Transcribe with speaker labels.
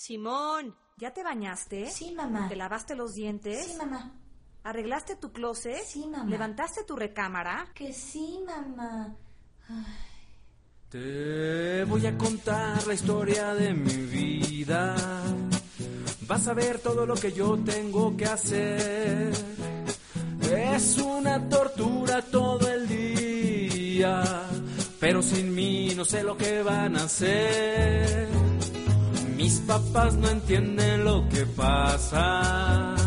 Speaker 1: Simón.
Speaker 2: ¿Ya te bañaste?
Speaker 3: Sí, mamá.
Speaker 2: ¿Te lavaste los dientes?
Speaker 3: Sí, mamá.
Speaker 2: ¿Arreglaste tu closet?
Speaker 3: Sí, mamá.
Speaker 2: ¿Levantaste tu recámara?
Speaker 3: Que sí, mamá. Ay.
Speaker 4: Te voy a contar la historia de mi vida. Vas a ver todo lo que yo tengo que hacer. Es una tortura todo el día, pero sin mí no sé lo que van a hacer. Mis papás no entienden lo que pasa.